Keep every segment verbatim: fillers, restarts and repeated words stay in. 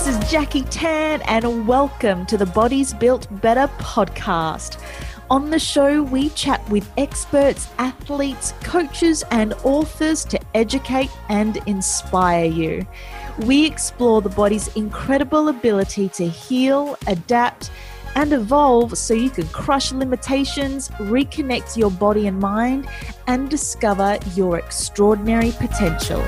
This is Jackie Tan, and welcome to the Bodies Built Better podcast. On the show, we chat with experts, athletes, coaches, and authors to educate and inspire you. We explore the body's incredible ability to heal, adapt, and evolve so you can crush limitations, reconnect your body and mind, and discover your extraordinary potential.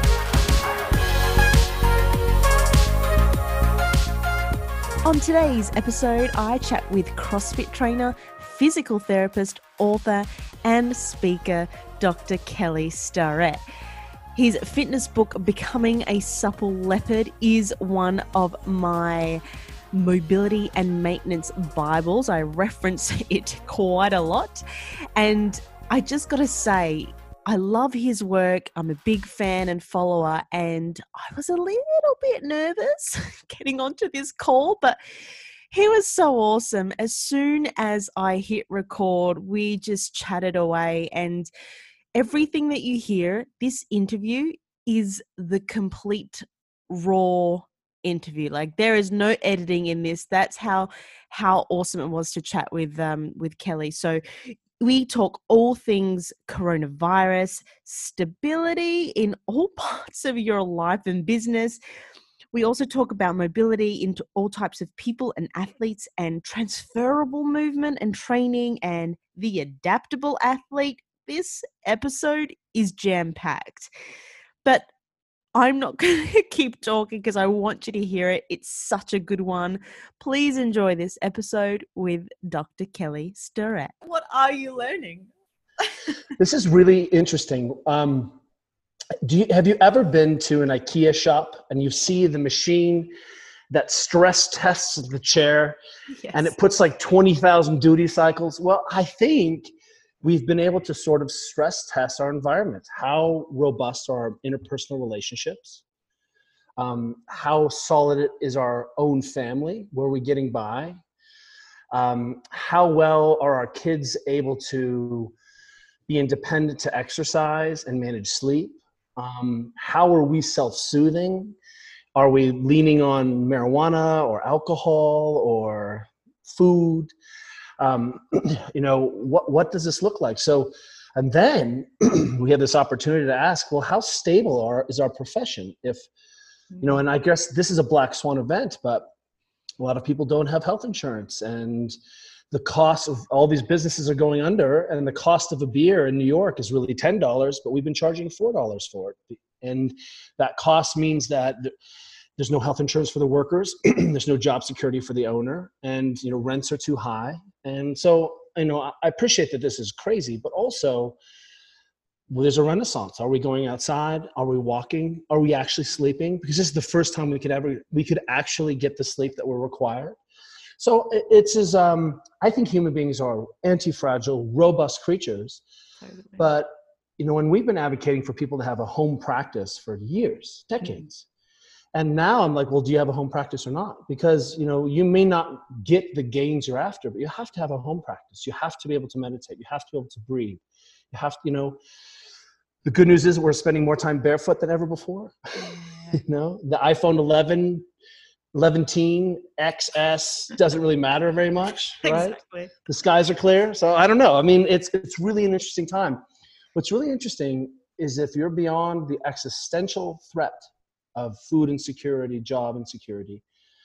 On today's episode, I chat with CrossFit trainer, physical therapist, author, and speaker, Doctor Kelly Starrett. His fitness book, Becoming a Supple Leopard, is one of my mobility and maintenance Bibles. I reference it quite a lot. And I just got to say, I love his work. I'm a big fan and follower, and I was a little bit nervous getting onto this call, but he was so awesome. As soon as I hit record, we just chatted away, and everything that you hear, this interview is the complete raw interview. Like, there is no editing in this. That's how how awesome it was to chat with um with Kelly. So we talk all things coronavirus, stability in all parts of your life and business. We also talk about mobility into all types of people and athletes, and transferable movement and training, and the adaptable athlete. This episode is jam-packed. But I'm not going to keep talking because I want you to hear it. It's such a good one. Please enjoy this episode with Doctor Kelly Starrett. What are you learning? This is really interesting. Um, do you, have you ever been to an IKEA shop and you see the machine that stress tests the chair? Yes. And it puts like twenty thousand duty cycles? Well, I think we've been able to sort of stress test our environment. How robust are our interpersonal relationships? Um, how solid is our own family? Where are we getting by? Um, how well are our kids able to be independent to exercise and manage sleep? Um, how are we self-soothing? Are we leaning on marijuana or alcohol or food? Um, you know, what, what does this look like? So, and then we have this opportunity to ask, well, how stable are, is our profession? If, you know, and I guess this is a black swan event, but a lot of people don't have health insurance, and the cost of all these businesses are going under, and the cost of a beer in New York is really ten dollars, but we've been charging four dollars for it. And that cost means that there's no health insurance for the workers. There's no job security for the owner, and, you know, rents are too high. And so, you know, I appreciate that this is crazy, but also, well, there's a renaissance. Are we going outside? Are we walking? Are we actually sleeping? Because this is the first time we could ever, we could actually get the sleep that we're required. So it's as, um, I think human beings are anti-fragile, robust creatures. Totally. But, you know, when we've been advocating for people to have a home practice for years, decades, mm-hmm. And now I'm like, well, do you have a home practice or not? Because, you know, you may not get the gains you're after, but you have to have a home practice. You have to be able to meditate. You have to be able to breathe. You have to, you know, the good news is we're spending more time barefoot than ever before. Yeah. You know, the iPhone eleven, eleven X S doesn't really matter very much, right? Exactly. The skies are clear. So I don't know. I mean, it's, it's really an interesting time. What's really interesting is if you're beyond the existential threat of food insecurity, job insecurity,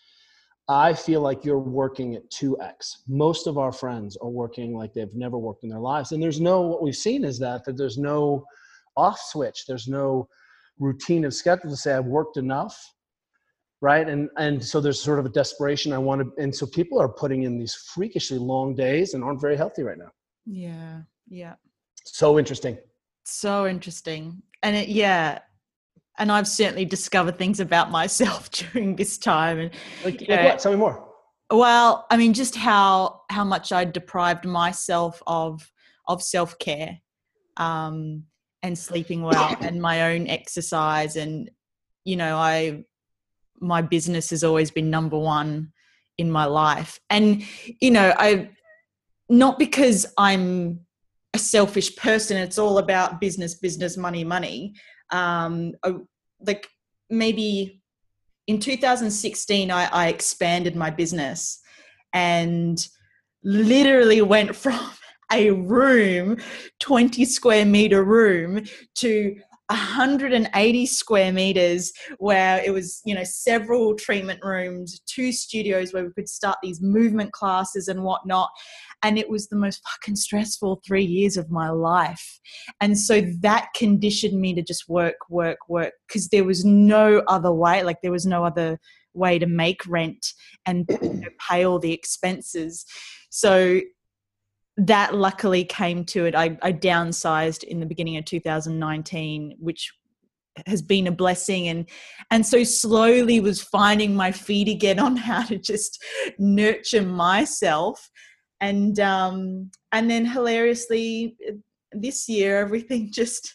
I feel like you're working at two X. Most of our friends are working like they've never worked in their lives. And there's no, what we've seen is that, that there's no off switch. There's no routine of schedule to say I've worked enough, right? And and so there's sort of a desperation. I want to, and so people are putting in these freakishly long days and aren't very healthy right now. Yeah, yeah. So interesting. So interesting. And it, yeah, and I've certainly discovered things about myself during this time. And like, like what? Tell me more. Well, I mean, just how how much I deprived myself of of self-care, um, and sleeping well, and my own exercise. And, you know, I my business has always been number one in my life. And, you know, I not because I'm a selfish person. It's all about business, business, money, money. Um, like maybe in two thousand sixteen, I, I expanded my business and literally went from a room, twenty square meter room, to one hundred eighty square meters, where it was, you know, several treatment rooms, two studios where we could start these movement classes and whatnot. And it was the most fucking stressful three years of my life. And so that conditioned me to just work, work, work, because there was no other way. Like there was no other way to make rent and, you know, pay all the expenses. So that luckily came to it. I, I downsized in the beginning of two thousand nineteen, which has been a blessing. And, and so slowly was finding my feet again on how to just nurture myself. And, um, and then hilariously this year, everything just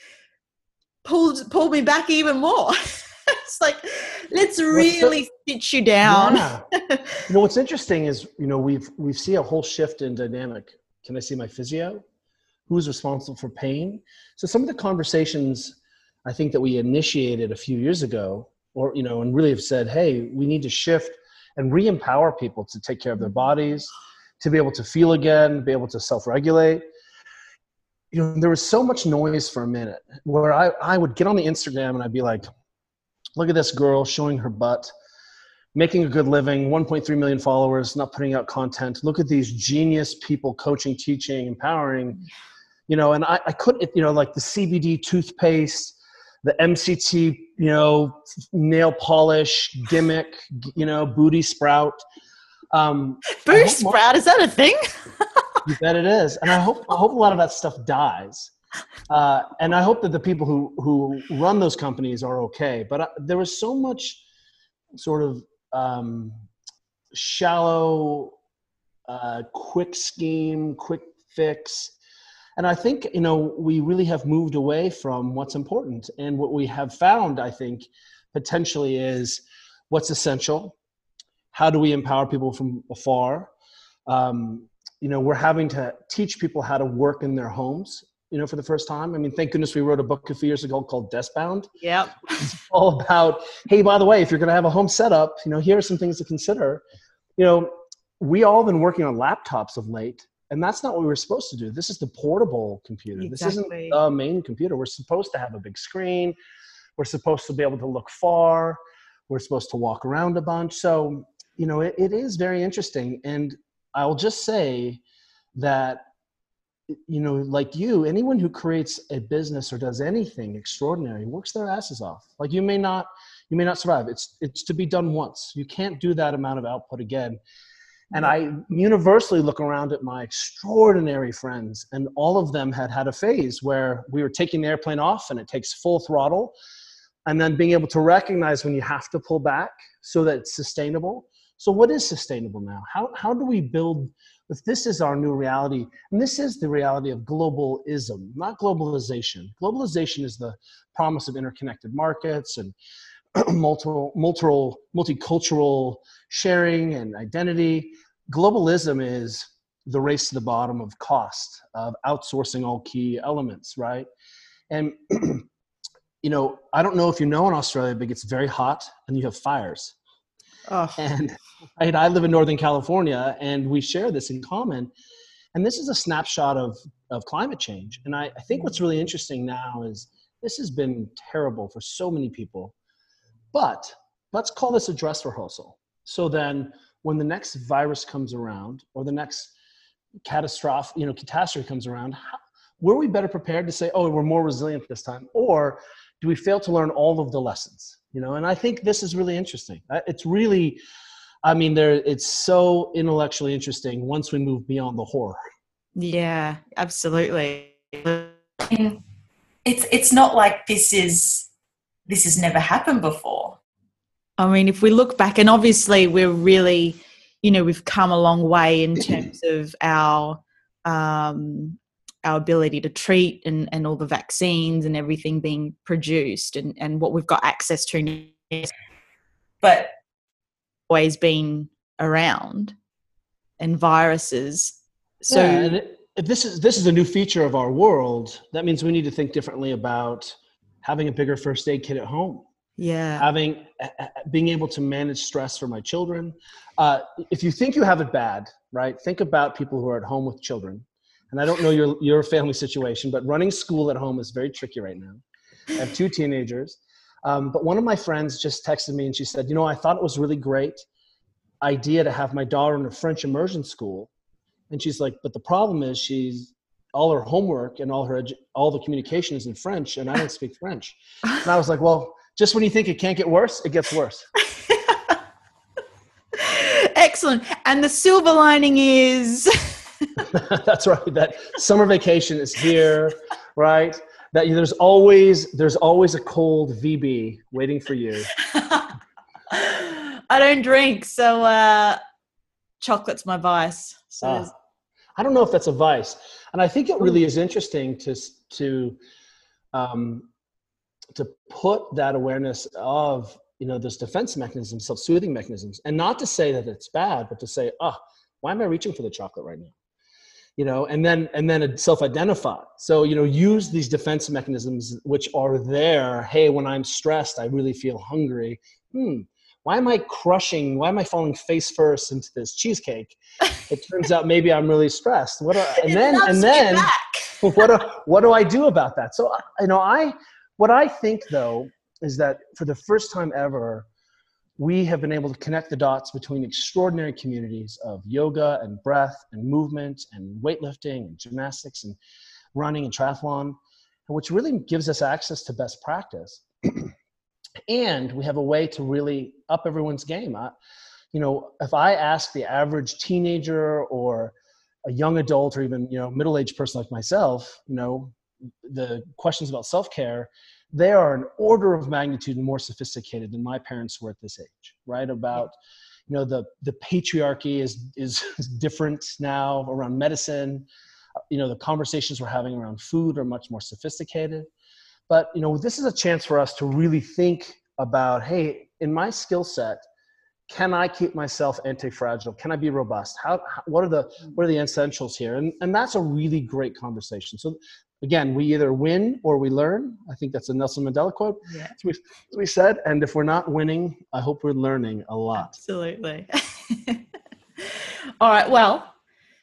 pulled, pulled me back even more. It's like, let's really sit you down. Yeah. You know, what's interesting is, you know, we've, we've seen a whole shift in dynamic. Can I see my physio? Who's responsible for pain? So some of the conversations I think that we initiated a few years ago, or, you know, and really have said, hey, we need to shift and re-empower people to take care of their bodies, to be able to feel again, be able to self-regulate. You know, there was so much noise for a minute where I, I would get on the Instagram and I'd be like, look at this girl showing her butt, making a good living, one point three million followers, not putting out content. Look at these genius people coaching, teaching, empowering, you know, and I, I couldn't, you know, like the C B D toothpaste, the M C T, you know, nail polish, gimmick, you know, booty sprout. Um, Booty sprout, is that a thing? You bet it is. And I hope, I hope a lot of that stuff dies. Uh, and I hope that the people who, who run those companies are okay. But I, there was so much sort of um, shallow, uh, quick scheme, quick fix. And I think, you know, we really have moved away from what's important. And what we have found, I think, potentially is what's essential. How do we empower people from afar? Um, you know, we're having to teach people how to work in their homes, you know, for the first time. I mean, thank goodness we wrote a book a few years ago called Deskbound. Yep. It's all about, hey, by the way, if you're going to have a home setup, you know, here are some things to consider. You know, we all been working on laptops of late, and that's not what we were supposed to do. This is the portable computer. Exactly. This isn't the main computer. We're supposed to have a big screen. We're supposed to be able to look far. We're supposed to walk around a bunch. So, you know, it, it is very interesting. And I'll just say that, you know, like you, anyone who creates a business or does anything extraordinary works their asses off. Like you may not, you may not survive. It's, it's to be done once. You can't do that amount of output again. And I universally look around at my extraordinary friends, and all of them had had a phase where we were taking the airplane off and it takes full throttle, and then being able to recognize when you have to pull back so that it's sustainable. So what is sustainable now? How, how do we build, if this is our new reality, and this is the reality of globalism, not globalization. Globalization is the promise of interconnected markets and multiple, multiple, multicultural sharing and identity. Globalism is the race to the bottom of cost, of outsourcing all key elements, right? And, you know, I don't know if you know in Australia, but it gets very hot and you have fires. Oh. And right, I live in Northern California, and we share this in common. And this is a snapshot of, of climate change. And I, I think what's really interesting now is this has been terrible for so many people. But let's call this a dress rehearsal. So then when the next virus comes around, or the next catastrophe, you know, catastrophe comes around, how, were we better prepared to say, oh, we're more resilient this time? Or do we fail to learn all of the lessons? You know, and I think this is really interesting. It's really, I mean, there, it's so intellectually interesting once we move beyond the horror. Yeah, absolutely. It's, it's not like this is, this has never happened before. I mean, if we look back, and obviously we're really, you know, we've come a long way in terms of our, um, our ability to treat and, and all the vaccines and everything being produced and, and what we've got access to now. But always been around, and viruses. So yeah, and it, if this is, this is a new feature of our world, that means we need to think differently about having a bigger first aid kit at home. Yeah. having, uh, being able to manage stress for my children. Uh, if you think you have it bad, right? Think about people who are at home with children. And I don't know your, your family situation, but running school at home is very tricky right now. I have two teenagers. Um, but one of my friends just texted me and she said, you know, I thought it was really great idea to have my daughter in a French immersion school. And she's like, but the problem is she's all her homework and all her, edu- all the communication is in French and I don't speak French. And I was like, well, just when you think it can't get worse, it gets worse. Excellent. And the silver lining is that's right. That summer vacation is here, right? That there's always, there's always a cold V B waiting for you. I don't drink, so uh, chocolate's my vice. So Ah, I don't know if that's a vice. And I think it really is interesting to, to, um, to put that awareness of, you know, those defense mechanisms, self-soothing mechanisms, and not to say that it's bad, but to say, oh, why am I reaching for the chocolate right now? You know, and then, and then self-identify. So, you know, use these defense mechanisms, which are there. Hey, when I'm stressed, I really feel hungry. Hmm. Why am I crushing? Why am I falling face first into this cheesecake? It turns out maybe I'm really stressed. What? Do, and then, and then, what do, what do I do about that? So, you know, I, what I think though, is that for the first time ever, we have been able to connect the dots between extraordinary communities of yoga and breath and movement and weightlifting and gymnastics and running and triathlon, which really gives us access to best practice. And we have a way to really up everyone's game. I, you know, if I ask the average teenager or a young adult or even, you know, middle-aged person like myself, you know, the questions about self-care, they are an order of magnitude more sophisticated than my parents were at this age, right? About, you know, the, the patriarchy is, is different now around medicine. You know, the conversations we're having around food are much more sophisticated. But, you know, this is a chance for us to really think about, hey, in my skill set, can I keep myself anti-fragile? Can I be robust? How, how what are the, what are the essentials here? And, and that's a really great conversation. So again, we either win or we learn. I think that's a Nelson Mandela quote. Yeah. As we, as we said, and if we're not winning, I hope we're learning a lot. Absolutely. All right. Well,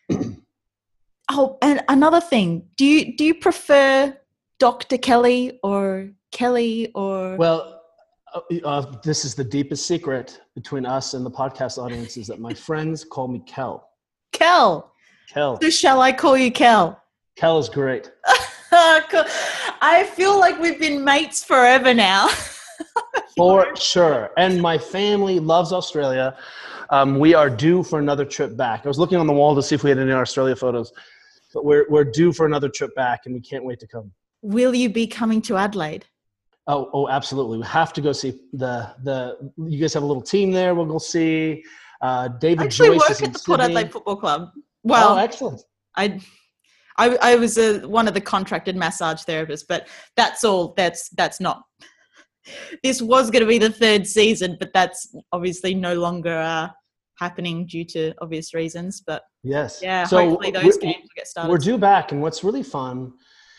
oh, and another thing, do you, do you prefer Doctor Kelly or Kelly or? Well, uh, uh, this is the deepest secret between us and the podcast audience is that my friends call me Kel. Kel. Kel. So shall I call you Kel? Kel is great. Cool. I feel like we've been mates forever now. For sure. And my family loves Australia. Um, we are due for another trip back. I was looking on the wall to see if we had any Australia photos, but we're, we're due for another trip back and we can't wait to come. Will you be coming to Adelaide? Oh, oh, absolutely. We have to go see the, the, you guys have a little team there. We'll go see uh, David I actually Joyce work at the Port Adelaide Football Club. Well, oh, excellent. I, I, I was a, one of the contracted massage therapists, but that's all. That's that's not. This was going to be the third season, but that's obviously no longer uh, happening due to obvious reasons. But yes, yeah, so hopefully those games will get started. We're due back, and what's really fun,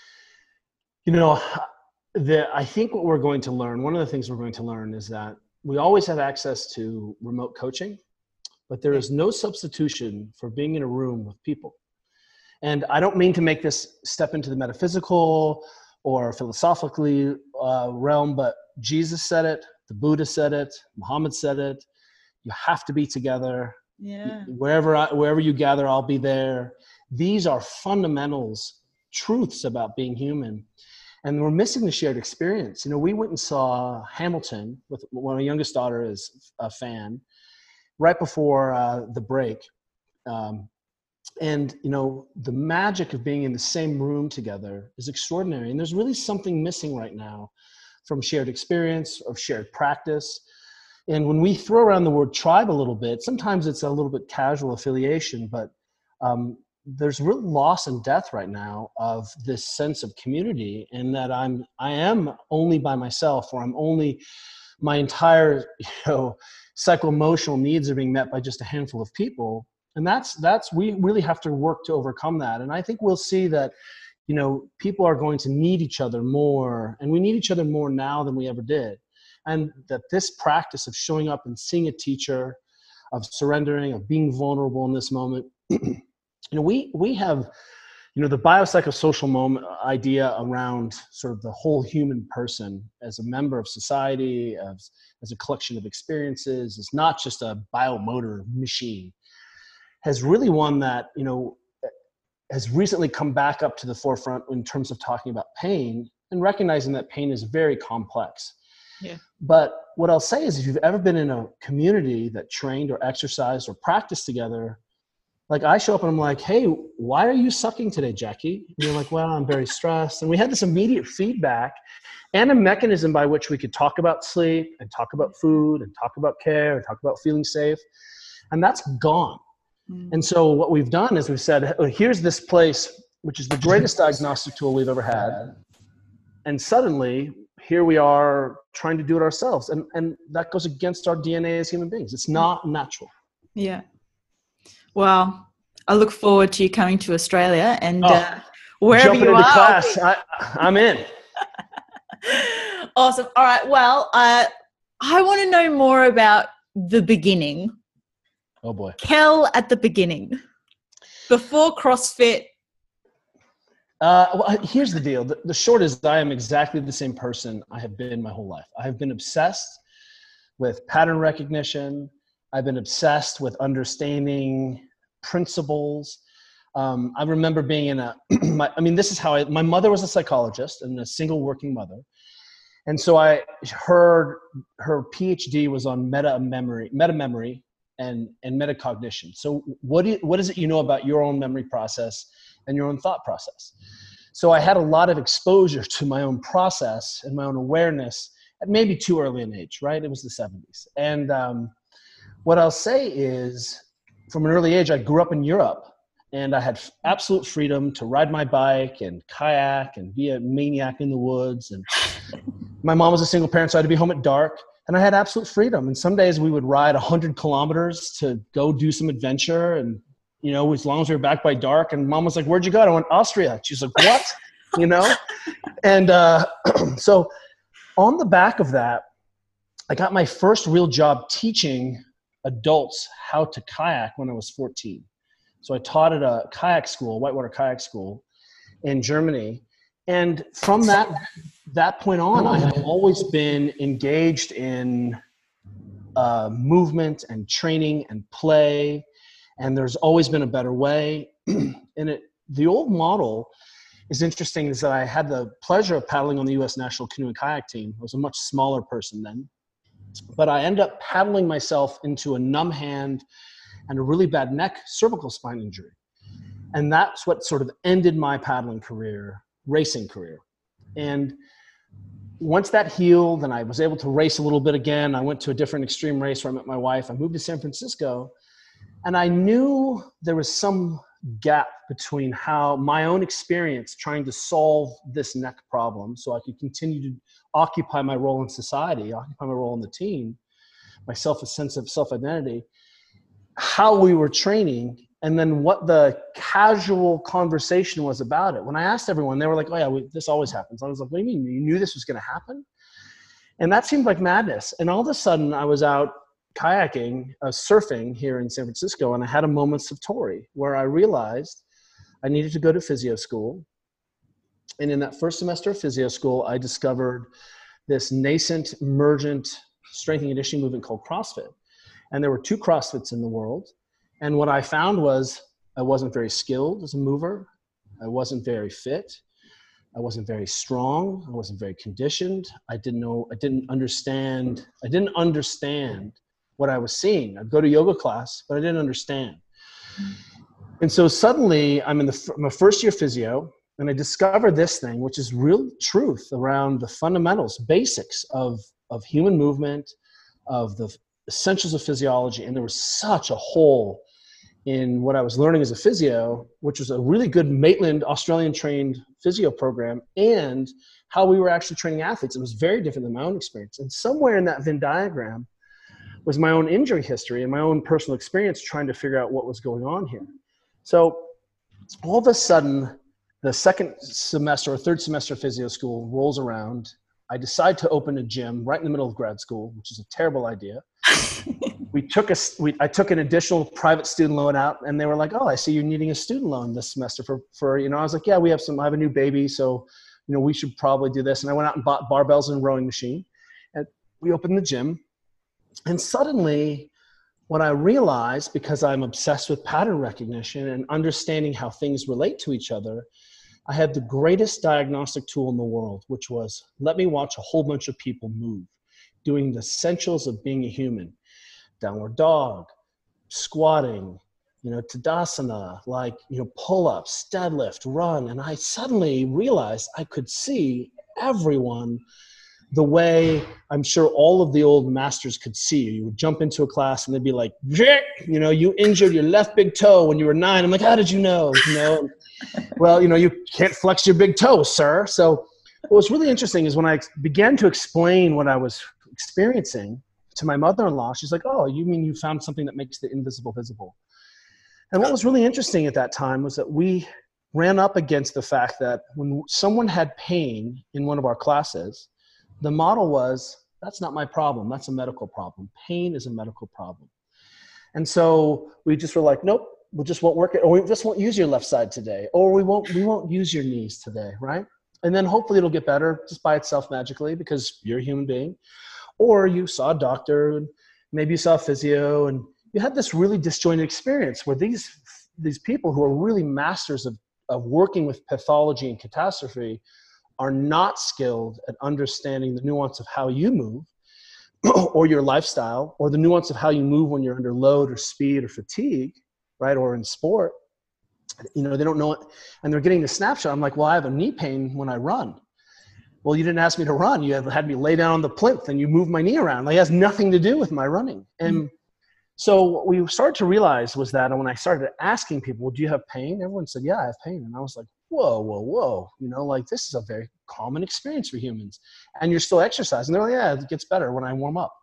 you know, the I think what we're going to learn. One of the things we're going to learn is that we always have access to remote coaching, but there is no substitution for being in a room with people. And I don't mean to make this step into the metaphysical or philosophically uh, realm, but Jesus said it, the Buddha said it, Muhammad said it. You have to be together. Yeah. Wherever I, wherever you gather, I'll be there. These are fundamentals, truths about being human. And we're missing the shared experience. You know, we went and saw Hamilton with when my youngest daughter is a fan right before uh, the break. Um, And, you know, the magic of being in the same room together is extraordinary. And there's really something missing right now from shared experience, of shared practice. And when we throw around the word tribe a little bit, sometimes it's a little bit casual affiliation, but um, there's real loss and death right now of this sense of community, and that I'm, I am only by myself, or I'm only, my entire, you know, psycho-emotional needs are being met by just a handful of people. And that's, that's, we really have to work to overcome that. And I think we'll see that, you know, people are going to need each other more, and we need each other more now than we ever did. And that this practice of showing up and seeing a teacher, of surrendering, of being vulnerable in this moment, you know, we, we have, you know, the biopsychosocial moment idea around sort of the whole human person as a member of society, as, as a collection of experiences, is not just a biomotor machine, has really one that, you know, has recently come back up to the forefront in terms of talking about pain and recognizing that pain is very complex. Yeah. But what I'll say is if you've ever been in a community that trained or exercised or practiced together, like I show up and I'm like, hey, why are you sucking today, Jackie? And you're like, well, I'm very stressed. And we had this immediate feedback and a mechanism by which we could talk about sleep and talk about food and talk about care and talk about feeling safe. And that's gone. Mm. And so what we've done is we've said, oh, here's this place, which is the greatest diagnostic tool we've ever had. And suddenly here we are trying to do it ourselves. And, and that goes against our D N A as human beings. It's not natural. Yeah. Well, I look forward to you coming to Australia and oh, uh, wherever you into are. Class. I, I'm in. Awesome. All right. Well, uh, I want to know more about the beginning. Oh boy. Kel at the beginning. Before CrossFit. Uh, well, here's the deal. The, the short is I am exactly the same person I have been my whole life. I have been obsessed with pattern recognition. I've been obsessed with understanding principles. Um, I remember being in a, my, I mean, this is how I, my mother was a psychologist and a single working mother. And so I heard her PhD was on meta memory, meta memory and, and metacognition. So what, do you, what is it you know about your own memory process and your own thought process? So I had a lot of exposure to my own process and my own awareness at maybe too early an age, right? It was the seventies. And, um, what I'll say is, from an early age, I grew up in Europe, and I had absolute freedom to ride my bike and kayak and be a maniac in the woods. And my mom was a single parent, so I had to be home at dark, and I had absolute freedom. And some days we would ride one hundred kilometers to go do some adventure, and, you know, as long as we were back by dark. And mom was like, where'd you go? And I went, Austria. She's like, what? You know? And uh, so on the back of that, I got my first real job teaching adults how to kayak when I was fourteen. So I taught at a kayak school, whitewater kayak school in Germany. And from that, that point on, I have always been engaged in uh, movement and training and play. And there's always been a better way. And it, the old model is interesting is that I had the pleasure of paddling on the U S national canoe and kayak team. I was a much smaller person then. But I ended up paddling myself into a numb hand and a really bad neck cervical spine injury. And that's what sort of ended my paddling career, racing career. And once that healed and I was able to race a little bit again, I went to a different extreme race where I met my wife. I moved to San Francisco, and I knew there was some gap between how my own experience trying to solve this neck problem so I could continue to occupy my role in society, occupy my role in the team, my self, a sense of self-identity, how we were training, and then what the casual conversation was about it. When I asked everyone, they were like, oh yeah, we, this always happens. I was like, what do you mean? You knew this was going to happen? And that seemed like madness. And all of a sudden I was out kayaking, uh, surfing here in San Francisco, and I had a moment of Satori where I realized I needed to go to physio school. And in that first semester of physio school, I discovered this nascent, emergent strength and conditioning movement called CrossFit. And there were two CrossFits in the world. And what I found was I wasn't very skilled as a mover. I wasn't very fit. I wasn't very strong. I wasn't very conditioned. I didn't know, I didn't understand, I didn't understand what I was seeing. I'd go to yoga class, but I didn't understand. And so suddenly I'm in the, my first year physio, and I discovered this thing, which is real truth around the fundamentals, basics of, of human movement, of the essentials of physiology. And there was such a hole in what I was learning as a physio, which was a really good Maitland Australian trained physio program, and how we were actually training athletes. It was very different than my own experience. And somewhere in that Venn diagram was my own injury history and my own personal experience trying to figure out what was going on here. So all of a sudden, the second semester or third semester of physio school rolls around. I decide to open a gym right in the middle of grad school, which is a terrible idea. we took a, we, I took an additional private student loan out, and they were like, oh, I see you're needing a student loan this semester for, for, you know, I was like, yeah, we have some, I have a new baby. So, you know, we should probably do this. And I went out and bought barbells and rowing machine, and we opened the gym. And suddenly what I realized, because I'm obsessed with pattern recognition and understanding how things relate to each other, I had the greatest diagnostic tool in the world, which was, let me watch a whole bunch of people move, doing the essentials of being a human. Downward dog, squatting, you know, Tadasana, like, you know, pull-ups, deadlift, run. And I suddenly realized I could see everyone the way I'm sure all of the old masters could see you. You would jump into a class and they'd be like, you know, you injured your left big toe when you were nine. I'm like, how did you know? You know, well, you know, you can't flex your big toe, sir. So what was really interesting is when I began to explain what I was experiencing to my mother-in-law, she's like, oh, you mean you found something that makes the invisible visible? And what was really interesting at that time was that we ran up against the fact that when someone had pain in one of our classes, the model was, that's not my problem. That's a medical problem. Pain is a medical problem. And so we just were like, nope, we just won't work it, or we just won't use your left side today, or we won't, we won't use your knees today, right? And then hopefully it'll get better just by itself magically because you're a human being. Or you saw a doctor, and maybe you saw a physio, and you had this really disjointed experience where these, these people who are really masters of, of working with pathology and catastrophe are not skilled at understanding the nuance of how you move or your lifestyle, or the nuance of how you move when you're under load or speed or fatigue, right? Or in sport, you know, they don't know it, and they're getting the snapshot. I'm like, well, I have a knee pain when I run. Well, you didn't ask me to run. You had me lay down on the plinth and you moved my knee around. Like, it has nothing to do with my running. And mm-hmm. so what we started to realize was that when I started asking people, well, do you have pain? Everyone said, yeah, I have pain. And I was like, whoa, whoa, whoa. You know, like, this is a very common experience for humans. And you're still exercising. They're like, yeah, it gets better when I warm up.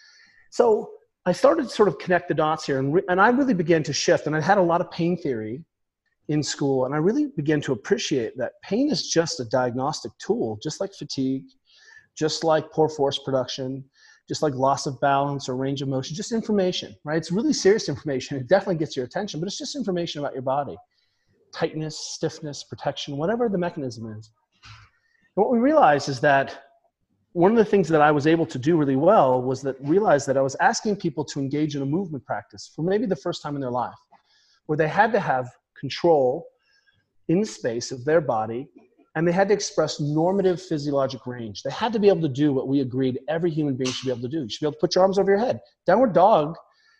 So I started to sort of connect the dots here. And, re- and I really began to shift. And I had a lot of pain theory in school, and I really began to appreciate that pain is just a diagnostic tool, just like fatigue, just like poor force production, just like loss of balance or range of motion, just information, right? It's really serious information. It definitely gets your attention, but it's just information about your body. Tightness, stiffness, protection, whatever the mechanism is. And what we realized is that one of the things that I was able to do really well was that realize that I was asking people to engage in a movement practice for maybe the first time in their life, where they had to have control in the space of their body, and they had to express normative physiologic range. They had to be able to do what we agreed every human being should be able to do. You should be able to put your arms over your head. Downward dog,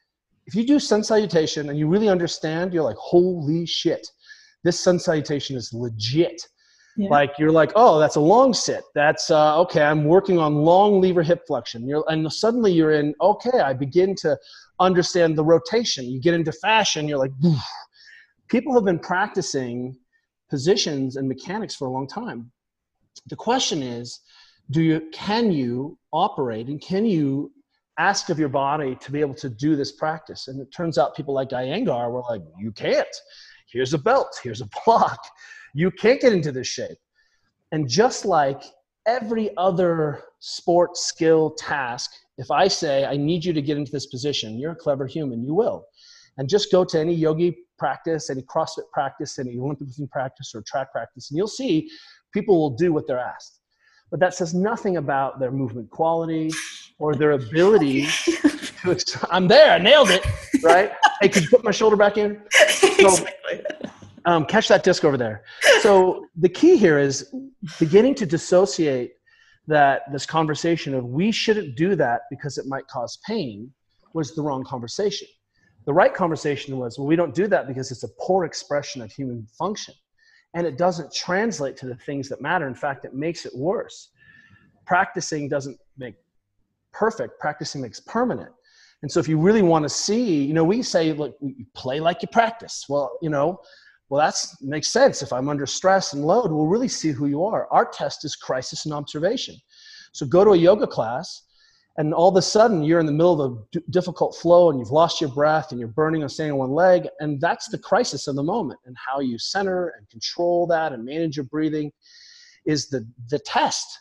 if you do sun salutation and you really understand, you're like, holy shit, this sun salutation is legit. Yeah. Like, you're like, oh, that's a long sit. That's, uh, okay, I'm working on long lever hip flexion. You're, and suddenly you're in, okay, I begin to understand the rotation. You get into fashion, you're like, boof. People have been practicing positions and mechanics for a long time. The question is, do you, can you operate and can you ask of your body to be able to do this practice? And it turns out people like Iyengar were like, you can't. Here's a belt, here's a block. You can't get into this shape. And just like every other sport, skill, task, if I say, I need you to get into this position, you're a clever human, you will. And just go to any yogi practice, any CrossFit practice, any Olympic lifting practice or track practice, and you'll see people will do what they're asked. But that says nothing about their movement quality or their ability to, ex- I'm there, I nailed it, right? Hey, could you put my shoulder back in? So, exactly. um, catch that disc over there. So the key here is beginning to dissociate that this conversation of we shouldn't do that because it might cause pain was the wrong conversation. The right conversation was, well, we don't do that because it's a poor expression of human function. And it doesn't translate to the things that matter. In fact, it makes it worse. Practicing doesn't make perfect. Practicing makes permanent. And so if you really want to see, you know, we say, look, you play like you practice. Well, you know, well, that's makes sense. If I'm under stress and load, we'll really see who you are. Our test is crisis and observation. So go to a yoga class, and all of a sudden you're in the middle of a d- difficult flow and you've lost your breath and you're burning on standing on one leg. And that's the crisis of the moment. And how you center and control that and manage your breathing is the, the test.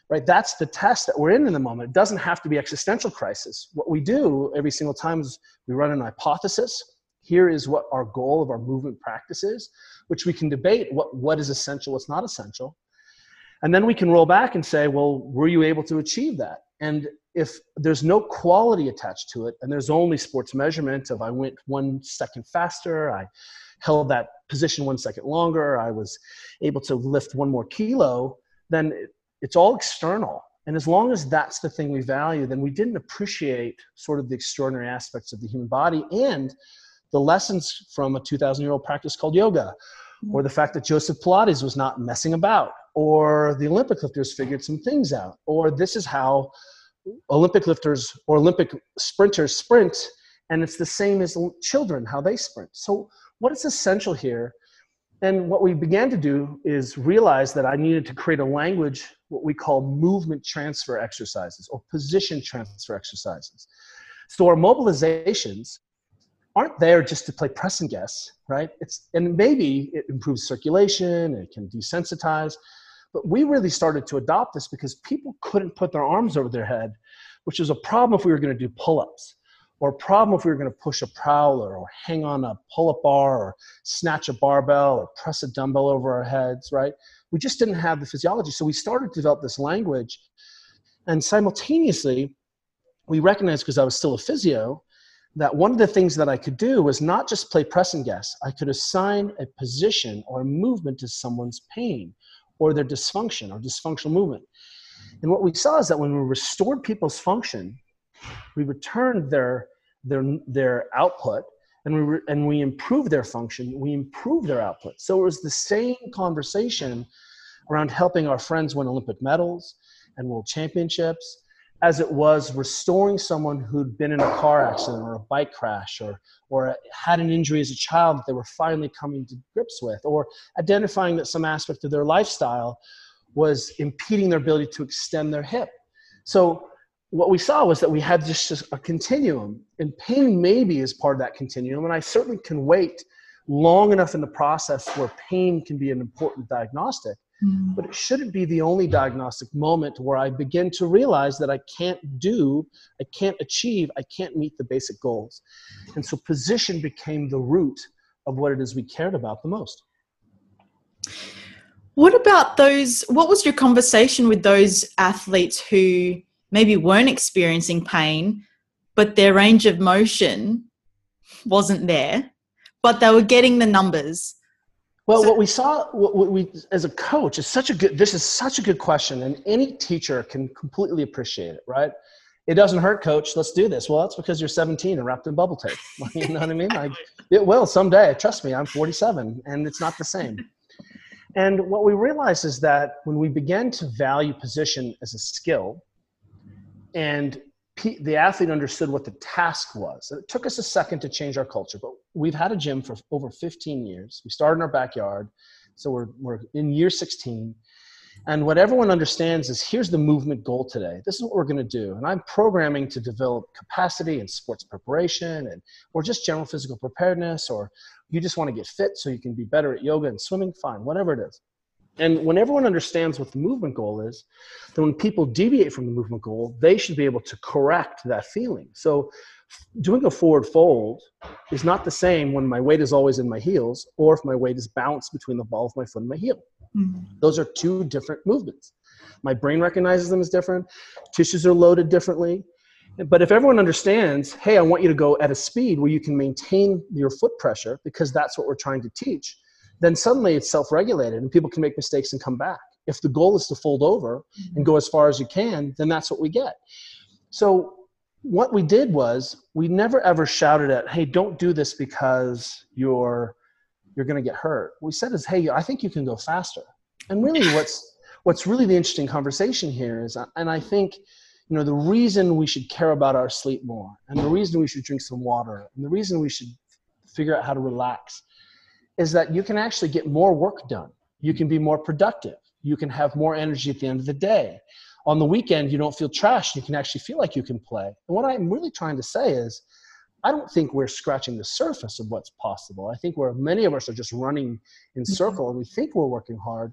right? That's the test that we're in in the moment. It doesn't have to be existential crisis. What we do every single time is we run an hypothesis. Here is what our goal of our movement practice is, which we can debate what, what is essential, what's not essential. And then we can roll back and say, well, were you able to achieve that? And if there's no quality attached to it, and there's only sports measurement of I went one second faster, I held that position one second longer, I was able to lift one more kilo, then it, it's all external. And as long as that's the thing we value, then we didn't appreciate sort of the extraordinary aspects of the human body and the lessons from a two thousand year old practice called yoga, or the fact that Joseph Pilates was not messing about, or the Olympic lifters figured some things out, or this is how Olympic lifters or Olympic sprinters sprint, and it's the same as children, how they sprint. So what is essential here? And what we began to do is realize that I needed to create a language, what we call movement transfer exercises or position transfer exercises. So our mobilizations aren't there just to play press and guess, right? It's, and maybe it improves circulation, it can desensitize, but we really started to adopt this because people couldn't put their arms over their head, which was a problem if we were going to do pull-ups, or a problem if we were going to push a prowler or hang on a pull-up bar or snatch a barbell or press a dumbbell over our heads, right? We just didn't have the physiology. So we started to develop this language, and simultaneously we recognized, because I was still a physio, that one of the things that I could do was not just play press and guess. I could assign a position or a movement to someone's pain or their dysfunction or dysfunctional movement. And what we saw is that when we restored people's function, we returned their, their, their output, and we, re, and we improved their function, we improved their output. So it was the same conversation around helping our friends win Olympic medals and world championships, as it was restoring someone who'd been in a car accident or a bike crash, or, or had an injury as a child that they were finally coming to grips with, or identifying that some aspect of their lifestyle was impeding their ability to extend their hip. So what we saw was that we had just a continuum, and pain maybe is part of that continuum. And I certainly can wait long enough in the process where pain can be an important diagnostic. But it shouldn't be the only diagnostic moment where I begin to realize that I can't do, I can't achieve, I can't meet the basic goals. And so position became the root of what it is we cared about the most. What about those, what was your conversation with those athletes who maybe weren't experiencing pain, but their range of motion wasn't there, but they were getting the numbers? Well, what we saw, what we, as a coach, is such a good, this is such a good question, and any teacher can completely appreciate it, right? It doesn't hurt, coach, let's do this. Well, that's because you're seventeen and wrapped in bubble tape. You know what I mean? Like, it will someday, trust me, I'm forty-seven, and it's not the same. And what we realized is that when we began to value position as a skill, and the athlete understood what the task was. It took us a second to change our culture, but we've had a gym for over fifteen years. We started in our backyard, so we're, we're in year sixteen. And what everyone understands is, here's the movement goal today. This is what we're going to do. And I'm programming to develop capacity in sports preparation, and or just general physical preparedness, or you just want to get fit so you can be better at yoga and swimming, fine, whatever it is. And when everyone understands what the movement goal is, then when people deviate from the movement goal, they should be able to correct that feeling. So doing a forward fold is not the same when my weight is always in my heels, or if my weight is balanced between the ball of my foot and my heel. Mm-hmm. Those are two different movements. My brain recognizes them as different. Tissues are loaded differently. But if everyone understands, hey, I want you to go at a speed where you can maintain your foot pressure, because that's what we're trying to teach, then suddenly it's self-regulated and people can make mistakes and come back. If the goal is to fold over and go as far as you can, then that's what we get. So what we did was, we never ever shouted at, hey, don't do this because you're you're going to get hurt. What we said is, hey, I think you can go faster. And really what's what's really the interesting conversation here is, and I think, you know, the reason we should care about our sleep more, and the reason we should drink some water, and the reason we should figure out how to relax, is that you can actually get more work done. You can be more productive. You can have more energy at the end of the day. On the weekend, you don't feel trashed. You can actually feel like you can play. And what I'm really trying to say is, I don't think we're scratching the surface of what's possible. I think where many of us are just running in circle, and we think we're working hard,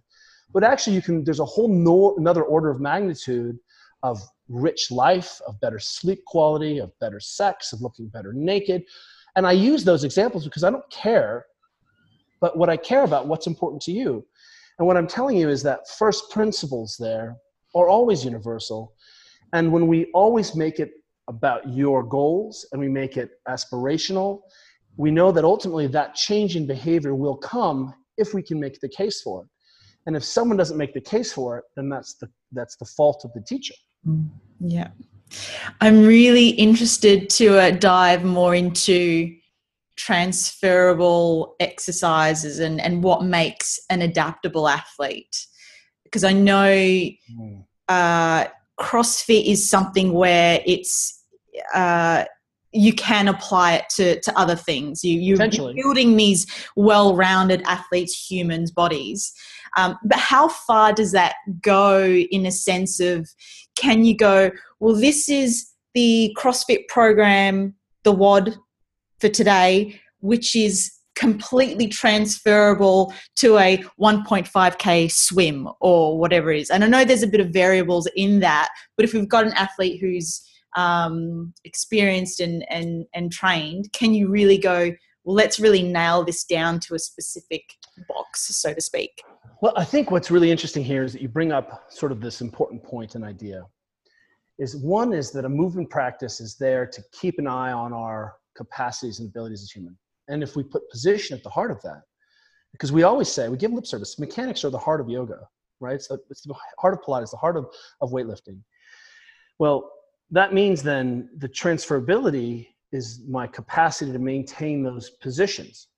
But actually you can, there's a whole no, another order of magnitude of rich life, of better sleep quality, of better sex, of looking better naked. And I use those examples because I don't care, but what I care about, what's important to you. And what I'm telling you is that first principles there are always universal. And when we always make it about your goals and we make it aspirational, we know that ultimately that change in behavior will come if we can make the case for it. And if someone doesn't make the case for it, then that's the, that's the fault of the teacher. Yeah. I'm really interested to uh, dive more into transferable exercises and, and what makes an adaptable athlete. Because I know uh, CrossFit is something where it's uh, you can apply it to, to other things. You, you're building these well-rounded athletes, humans, bodies. Um, but how far does that go in a sense of, can you go, well, this is the CrossFit program, the W O D for today, which is completely transferable to a one point five K swim or whatever it is. And I know there's a bit of variables in that, but if we've got an athlete who's um, experienced and, and, and trained, can you really go, well, let's really nail this down to a specific box, so to speak? Well, I think what's really interesting here is that you bring up sort of this important point and idea. Is one is that a movement practice is there to keep an eye on our capacities and abilities as human. And if we put position at the heart of that, because we always say, we give lip service, mechanics are the heart of yoga, right? It's the, it's the heart of Pilates, the heart of, of weightlifting. Well, that means then the transferability is my capacity to maintain those positions.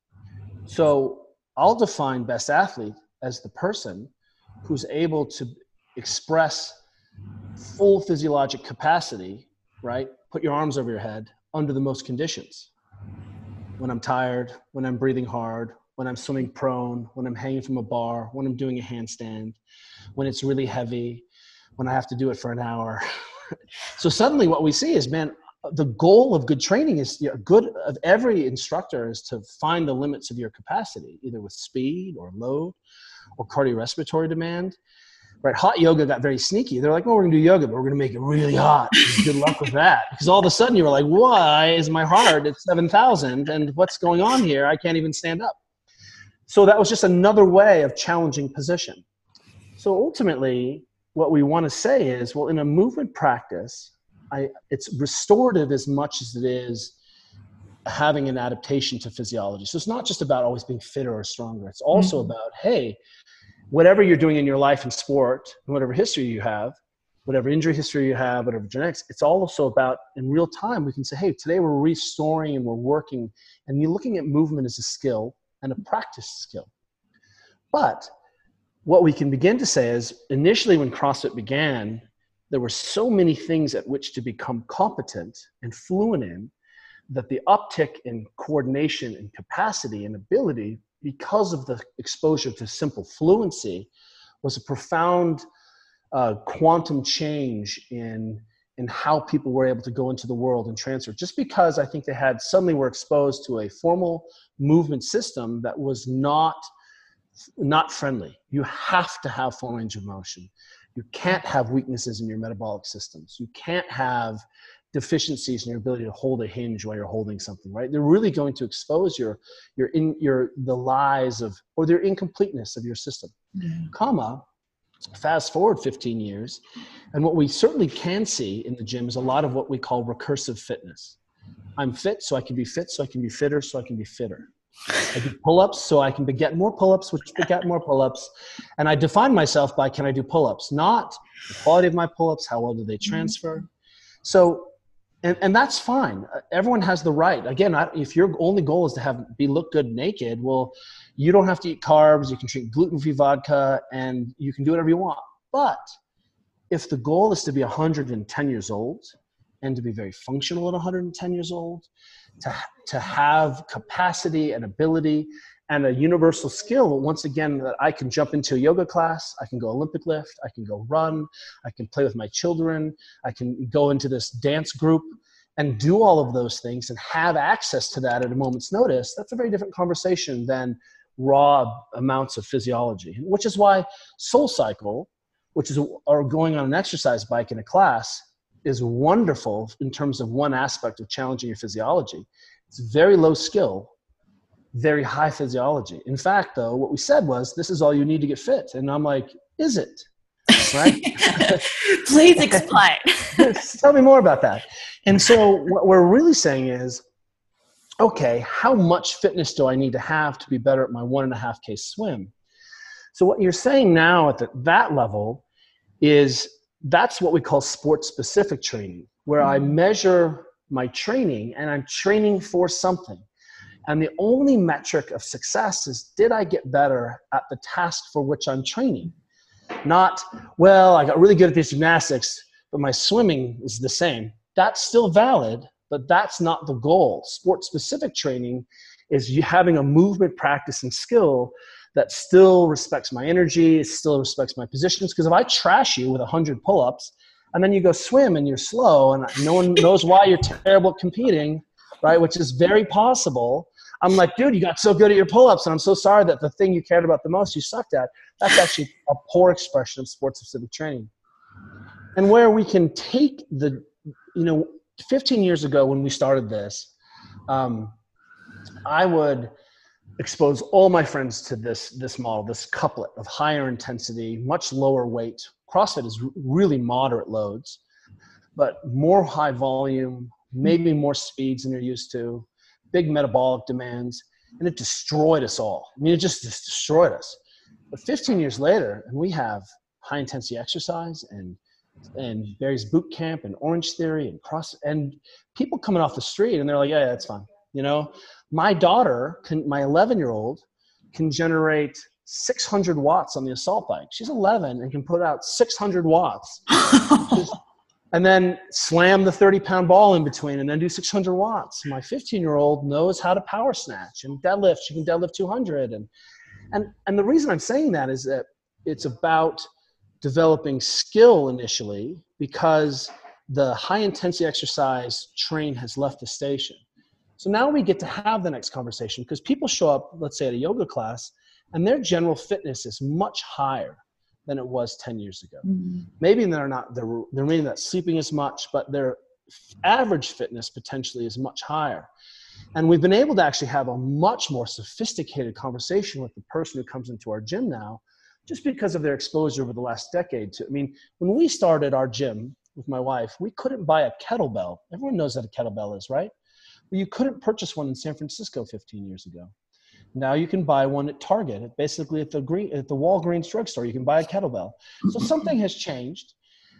So I'll define best athlete as the person who's able to express full physiologic capacity, right? Put your arms over your head under the most conditions. When I'm tired, when I'm breathing hard, when I'm swimming prone, when I'm hanging from a bar, when I'm doing a handstand, when it's really heavy, when I have to do it for an hour. So suddenly what we see is, man, the goal of good training is, you know, good of every instructor is to find the limits of your capacity, either with speed or load or cardiorespiratory demand. Right, hot yoga got very sneaky. They're like, well, we're gonna do yoga, but we're gonna make it really hot. Good luck with that. Because all of a sudden you were like, why is my heart at seven thousand? And what's going on here? I can't even stand up. So that was just another way of challenging position. So ultimately, what we wanna say is, well, in a movement practice, I, it's restorative as much as it is having an adaptation to physiology. So it's not just about always being fitter or stronger. It's also mm-hmm. about, hey, whatever you're doing in your life in sport, and whatever history you have, whatever injury history you have, whatever genetics, it's also about, in real time, we can say, hey, today we're restoring and we're working, and you're looking at movement as a skill and a practice skill. But what we can begin to say is, initially when CrossFit began, there were so many things at which to become competent and fluent in, that the uptick in coordination and capacity and ability, because of the exposure to simple fluency, was a profound uh, quantum change in, in how people were able to go into the world and transfer. Just because I think they had suddenly were exposed to a formal movement system that was not, not friendly. You have to have full range of motion. You can't have weaknesses in your metabolic systems. You can't have deficiencies in your ability to hold a hinge while you're holding something, right? They're really going to expose your, your, in, your, the lies of, or their incompleteness of your system. Mm-hmm. Comma, fast forward fifteen years, and what we certainly can see in the gym is a lot of what we call recursive fitness. I'm fit, so I can be fit, so I can be fitter, so I can be fitter. I do pull-ups, so I can beget more pull-ups, which beget more pull-ups. And I define myself by, can I do pull-ups? Not the quality of my pull-ups, how well do they transfer? So, and, and that's fine. Everyone has the right. Again, I, if your only goal is to have be look good naked, well, you don't have to eat carbs. You can drink gluten-free vodka, and you can do whatever you want. But if the goal is to be one hundred ten years old and to be very functional at one hundred ten years old, to, to have capacity and ability and a universal skill, once again, that I can jump into a yoga class, I can go Olympic lift, I can go run, I can play with my children, I can go into this dance group and do all of those things and have access to that at a moment's notice, that's a very different conversation than raw amounts of physiology, which is why SoulCycle, which is or going on an exercise bike in a class, is wonderful in terms of one aspect of challenging your physiology. It's very low skill, very high physiology. In fact, though, what we said was, this is all you need to get fit. And I'm like, is it? Right? Please explain. Tell me more about that. And so what we're really saying is, okay, how much fitness do I need to have to be better at my one and a half K swim? So what you're saying now at the, that level is that's what we call sports specific training, where I measure my training and I'm training for something. And the only metric of success is, did I get better at the task for which I'm training? Not, well, I got really good at these gymnastics, but my swimming is the same. That's still valid, but that's not the goal. Sport-specific training is you having a movement practice and skill that still respects my energy, it still respects my positions. Because if I trash you with one hundred pull-ups, and then you go swim and you're slow, and no one knows why you're terrible at competing, right, which is very possible. I'm like, dude, you got so good at your pull-ups, and I'm so sorry that the thing you cared about the most you sucked at. That's actually a poor expression of sports-specific training. And where we can take the, you know, fifteen years ago when we started this, um, I would expose all my friends to this, this model, this couplet of higher intensity, much lower weight. CrossFit is really moderate loads, but more high volume, maybe more speeds than you're used to, big metabolic demands, and it destroyed us all. I mean, it just, just destroyed us. But fifteen years later, and we have high intensity exercise and and Barry's Boot Camp and Orange Theory and cross, and people coming off the street and they're like, yeah, yeah, that's fine. You know, my daughter, can, my eleven year old can generate six hundred watts on the assault bike. She's eleven and can put out six hundred watts and then slam the thirty pound ball in between and then do six hundred watts. My fifteen year old knows how to power snatch and deadlift. She can deadlift two hundred. And, and, and the reason I'm saying that is that it's about developing skill initially, because the high intensity exercise train has left the station. So now we get to have the next conversation, because people show up, let's say at a yoga class, and their general fitness is much higher than it was ten years ago. Mm-hmm. Maybe they're not, they're, they're maybe not sleeping as much, but their average fitness potentially is much higher. And we've been able to actually have a much more sophisticated conversation with the person who comes into our gym now, just because of their exposure over the last decade. To, I mean, when we started our gym with my wife, we couldn't buy a kettlebell. Everyone knows what a kettlebell is, right? But you couldn't purchase one in San Francisco fifteen years ago. Now you can buy one at Target, basically at the green, at the Walgreens drugstore. You can buy a kettlebell. So something has changed.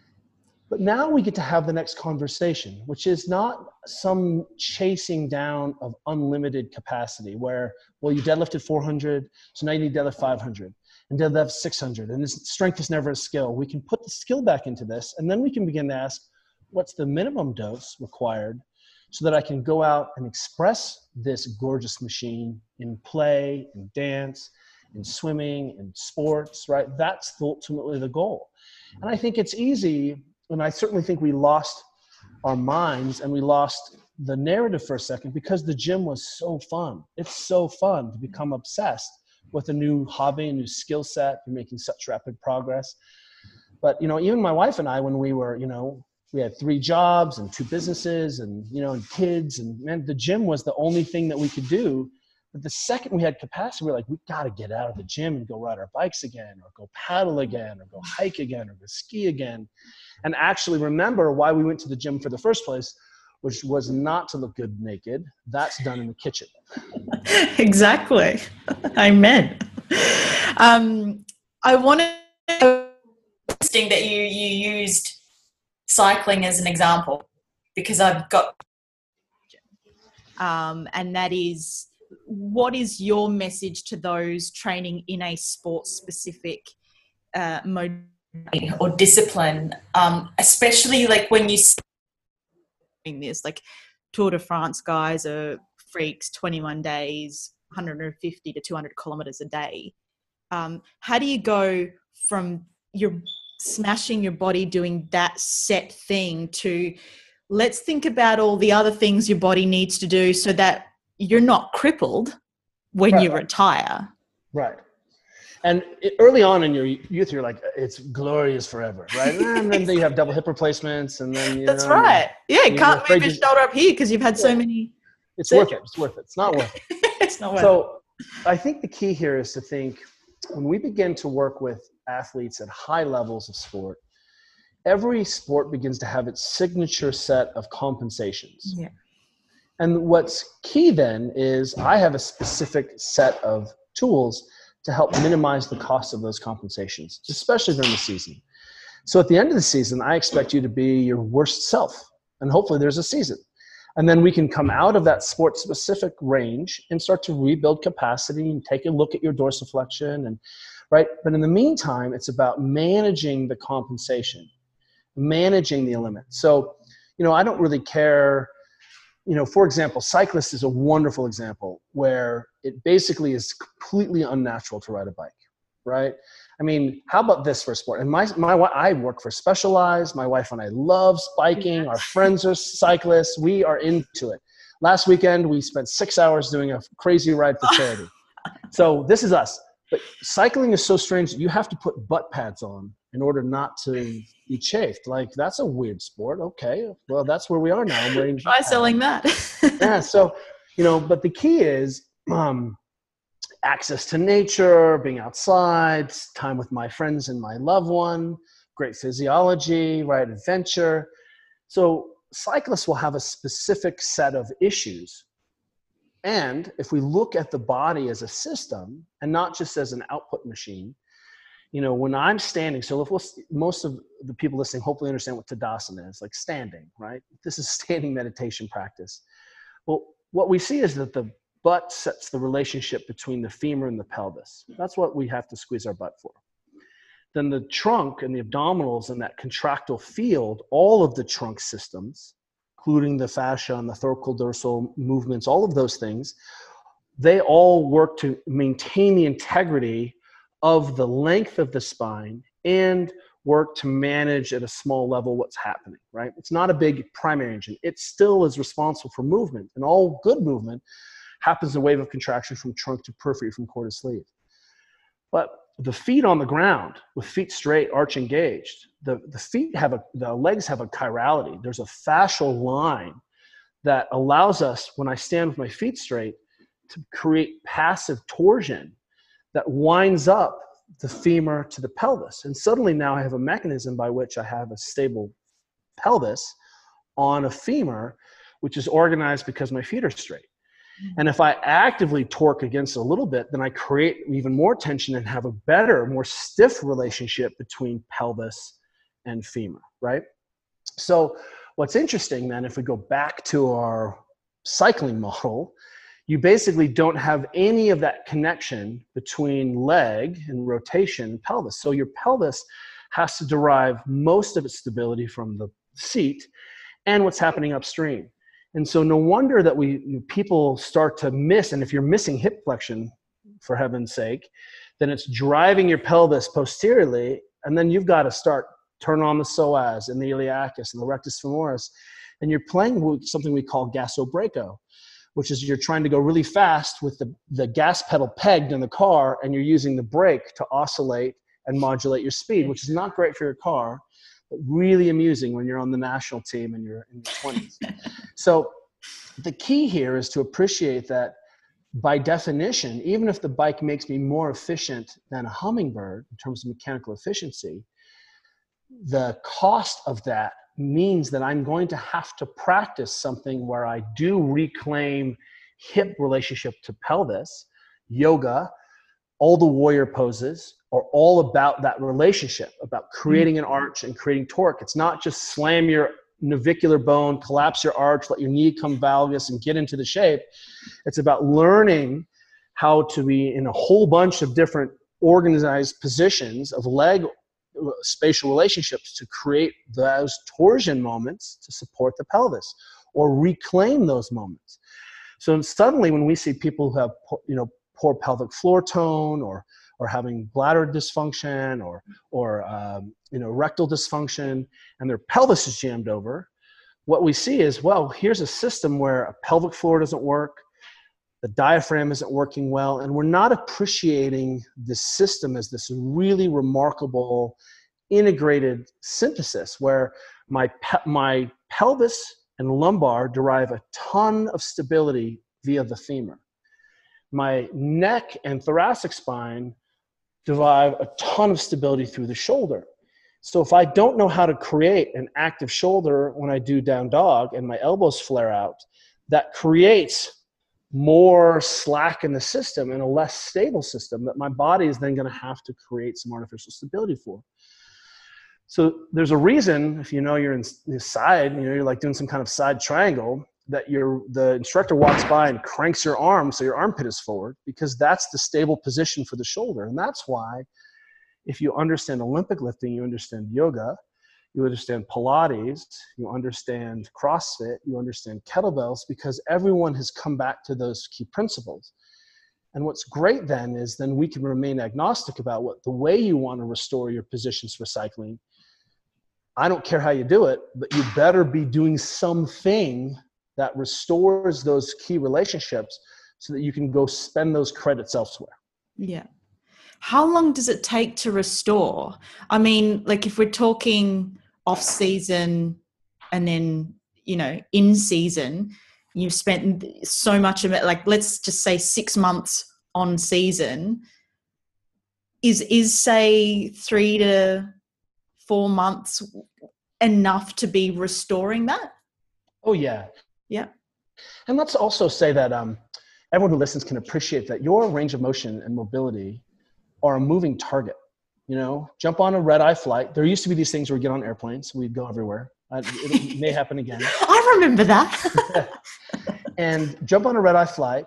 But now we get to have the next conversation, which is not some chasing down of unlimited capacity where, well, you deadlifted four hundred, so now you need to deadlift five hundred. And deadlift six hundred, and this strength is never a skill. We can put the skill back into this, and then we can begin to ask, what's the minimum dose required so that I can go out and express this gorgeous machine in play, in dance, in swimming, in sports, right? That's ultimately the goal. And I think it's easy, and I certainly think we lost our minds and we lost the narrative for a second because the gym was so fun. It's so fun to become obsessed with a new hobby, a new skill set. You're making such rapid progress. But, you know, even my wife and I, when we were, you know, we had three jobs and two businesses and, you know, and kids, and man, the gym was the only thing that we could do. But the second we had capacity, we were like, we got to get out of the gym and go ride our bikes again, or go paddle again, or go hike again, or go ski again. And actually remember why we went to the gym for the first place, which was not to look good naked. That's done in the kitchen. Exactly. Amen. Um, I want to interesting that you you used cycling as an example, because I've got um, and that is, what is your message to those training in a sports specific uh, mode or discipline, um, especially like when you this like Tour de France guys are freaks, twenty-one days, one hundred fifty to two hundred kilometers a day. Um, how do you go from your smashing your body doing that set thing to let's think about all the other things your body needs to do so that you're not crippled when right. you retire? Right. And it, early on in your youth, you're like, it's glorious forever, right? And then you have double hip replacements, and then you That's know, right. Yeah, you you're can't afraid move your to- shoulder up here because you've had so Yeah. many. It's surgeries. worth it. It's worth it. It's not worth it. It's not worth it. So I think the key here is to think when we begin to work with athletes at high levels of sport, every sport begins to have its signature set of compensations. Yeah. And what's key then is I have a specific set of tools to help minimize the cost of those compensations, especially during the season. So at the end of the season, I expect you to be your worst self, and hopefully there's a season. And then we can come out of that sport-specific range and start to rebuild capacity and take a look at your dorsiflexion, and right. But in the meantime, it's about managing the compensation, managing the limit. So, you know, I don't really care. You know, for example, cyclist is a wonderful example where it basically is completely unnatural to ride a bike, right? I mean, how about this for a sport? And my, my, I work for Specialized. My wife and I love biking. Our friends are cyclists. We are into it. Last weekend, we spent six hours doing a crazy ride for charity. So this is us. But cycling is so strange that you have to put butt pads on in order not to be chafed. Like, that's a weird sport. Okay, well, that's where we are now. I'm wearing Try butt selling pads. that. Yeah, so, you know, but the key is um, access to nature, being outside, time with my friends and my loved one, great physiology, right, adventure. So cyclists will have a specific set of issues. And if we look at the body as a system and not just as an output machine, you know, when I'm standing, so if we'll, most of the people listening hopefully understand what Tadasana is, like standing, right? This is standing meditation practice. Well, what we see is that the butt sets the relationship between the femur and the pelvis. That's what we have to squeeze our butt for. Then the trunk and the abdominals and that contractile field, all of the trunk systems, including the fascia and the thoracodorsal movements, all of those things, they all work to maintain the integrity of the length of the spine and work to manage at a small level what's happening, right? It's not a big primary engine. It still is responsible for movement, and all good movement happens in a wave of contraction from trunk to periphery, from core to sleeve. But the feet on the ground, with feet straight, arch engaged, the, the feet have a, the legs have a chirality. There's a fascial line that allows us, when I stand with my feet straight, to create passive torsion that winds up the femur to the pelvis. And suddenly now I have a mechanism by which I have a stable pelvis on a femur, which is organized because my feet are straight. And if I actively torque against it a little bit, then I create even more tension and have a better, more stiff relationship between pelvis and femur, right? So what's interesting then, if we go back to our cycling model, you basically don't have any of that connection between leg and rotation and pelvis. So your pelvis has to derive most of its stability from the seat and what's happening upstream. And so no wonder that we people start to miss, and if you're missing hip flexion, for heaven's sake, then it's driving your pelvis posteriorly, and then you've got to start turn on the psoas and the iliacus and the rectus femoris, and you're playing with something we call gasobracho, which is you're trying to go really fast with the, the gas pedal pegged in the car, and you're using the brake to oscillate and modulate your speed, which is not great for your car, but really amusing when you're on the national team and you're in your twenties. So the key here is to appreciate that by definition, even if the bike makes me more efficient than a hummingbird in terms of mechanical efficiency, the cost of that means that I'm going to have to practice something where I do reclaim hip relationship to pelvis. Yoga, all the warrior poses are all about that relationship, about creating an arch and creating torque. It's not just slam your navicular bone, collapse your arch, let your knee come valgus and get into the shape. It's about learning how to be in a whole bunch of different organized positions of leg spatial relationships to create those torsion moments to support the pelvis or reclaim those moments. So suddenly when we see people who have, you know, poor pelvic floor tone or or having bladder dysfunction or, or um, you know, rectal dysfunction, and their pelvis is jammed over, what we see is, well, here's a system where a pelvic floor doesn't work, the diaphragm isn't working well, and we're not appreciating the system as this really remarkable integrated synthesis where my pe- my pelvis and lumbar derive a ton of stability via the femur. My neck and thoracic spine derive a ton of stability through the shoulder. So if I don't know how to create an active shoulder when I do down dog and my elbows flare out, that creates more slack in the system and a less stable system that my body is then going to have to create some artificial stability for. So there's a reason, if you know you're in the side, you know, you're like doing some kind of side triangle, that your the instructor walks by and cranks your arm so your armpit is forward, because that's the stable position for the shoulder. And that's why if you understand Olympic lifting, you understand yoga, you understand Pilates, you understand CrossFit, you understand kettlebells, because everyone has come back to those key principles. And what's great then is then we can remain agnostic about what the way you want to restore your positions for cycling. I don't care how you do it, but you better be doing something that restores those key relationships so that you can go spend those credits elsewhere. Yeah. How long does it take to restore? I mean, like if we're talking off season and then, you know, in season, you've spent so much of it, like let's just say six months on season, is, is say three to four months enough to be restoring that? Oh yeah. Yeah. And let's also say that um, everyone who listens can appreciate that your range of motion and mobility are a moving target. You know, jump on a red-eye flight. There used to be these things where we get on airplanes, we'd go everywhere. Uh, it may happen again. I remember that. And jump on a red-eye flight,